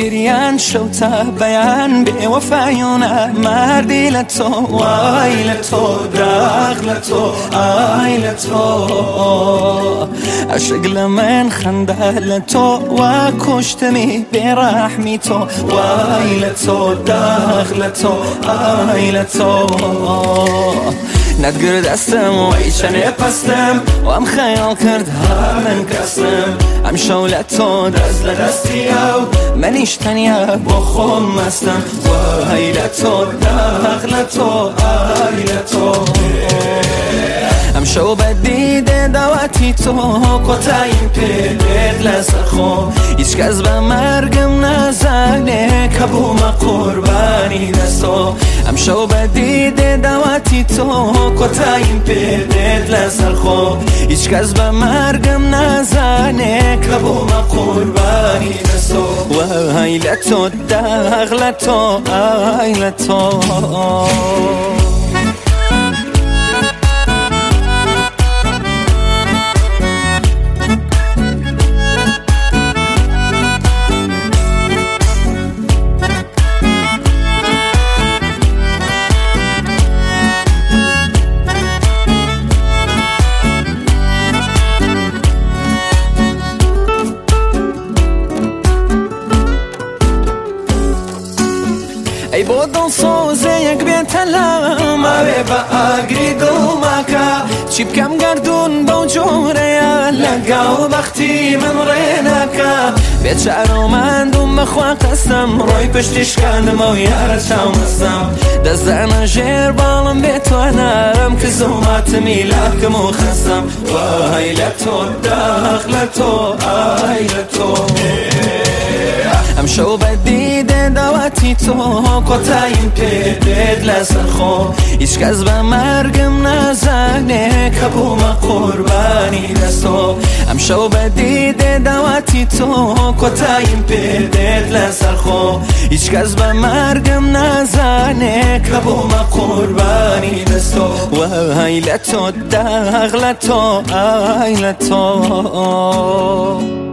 گریان شوتا بیان به وفایونه مردی لتو وای لتو داغ لتو آی لتو عشق لمن خنده لتو و کشتمی برحمی تو وای لتو داغ لتو آی لتو ندگر دستم و ایچنه پستم و هم خیال کرد من کستم هم شولتو دست لدستی او منیش تنیا با خون مستم وای لتو داغ لتو آی لتو هم شو بدیده دواتی تو کتایم پیدت لسر خو هیچ کس به مرگم نزنه کبوم قربانی دستو هم شو بدیده دواتی تو کتایم پیدت لسر خو هیچ کس به مرگم نزنه کبوم قربانی دستو وای لتو داغ لتو آی لتو ای بودن سوزه یک بیتلم اوه با آگری دوماکا چی بکم گردون با جوره یا لگاو بختی من ریناکا بیچارو من دوم خواه قسم روی پشتش کندم و یاره چاومستم دزدن جیر بالم بیتوانم که زومات میلاکم و خستم وای لتو داغ لتو آی لتو هم شو بدیده دواتی تو کتایم پیدت لسر خو هیچ کس به مرگم نزنه کبوم قربانی دستو هم شو بدیده دواتی تو کتایم پیدت لسر خو هیچ کس به مرگم نزنه کبوم قربانی دستو وای لتو داغ لتو آی لتو